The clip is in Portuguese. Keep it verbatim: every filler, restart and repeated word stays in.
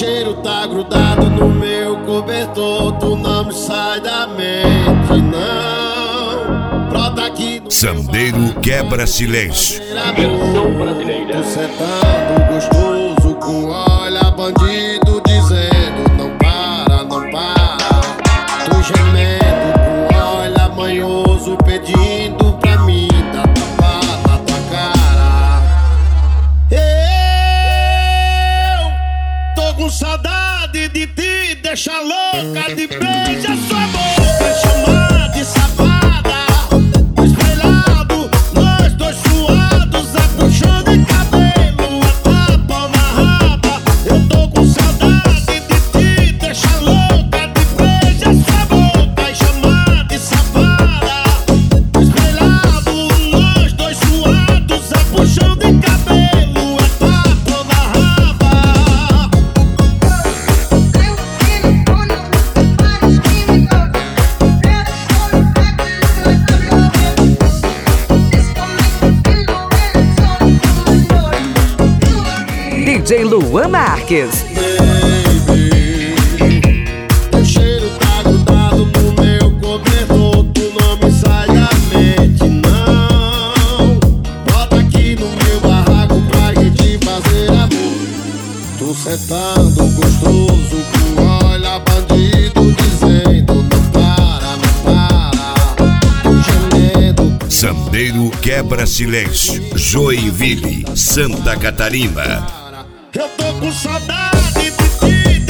cheiro tá grudado no meu cobertor, tu não me sai da mente, não. Brota aqui no Sandeiro quebra silêncio. Versão brasileira. tô sentando gostoso com olha bandido dizendo não para, não para. Tô gemendo com olha manhoso pedindo pra mim dar tapa na tua cara. Eu tô com saudade de te deixar louca, de beijar sua boca, chamar de safada. Espelhado, nós dois suados, a puxão de cabelo, a tapa na raba. Eu tô com saudade de te deixar louca, de beijar sua boca e chamar de safada. Espelhado, nós dois suados, a puxão de cabelo, a tapa na raba. D J Luan Marques. Baby, teu cheiro tá grudado no meu cobertor, tu não me sai da mente, não. Bota aqui no meu barraco pra gente fazer amor. Tô sentando gostoso com olha bandido dizendo não para, não para. Tô gemendo. Sandeiro quebra silêncio. Joinville, Santa Catarina. Eu tô com saudade de ti.